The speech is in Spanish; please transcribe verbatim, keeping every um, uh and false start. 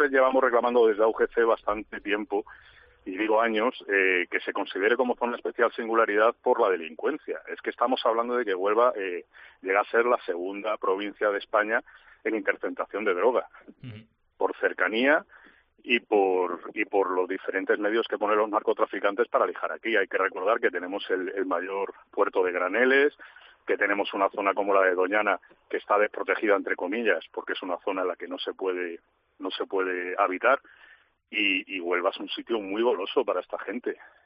nosotros llevamos reclamando desde A U G C bastante tiempo, y digo años, eh, que se considere como zona de especial singularidad por la delincuencia. Es que estamos hablando de que Huelva eh, llega a ser la segunda provincia de España en interceptación de droga, uh-huh. por cercanía y por y por los diferentes medios que ponen los narcotraficantes para lijar aquí. Hay que recordar que tenemos el, el mayor puerto de graneles, que tenemos una zona como la de Doñana que está desprotegida entre comillas, porque es una zona en la que no se puede no se puede habitar. Y, y Huelva es un sitio muy goloso para esta gente.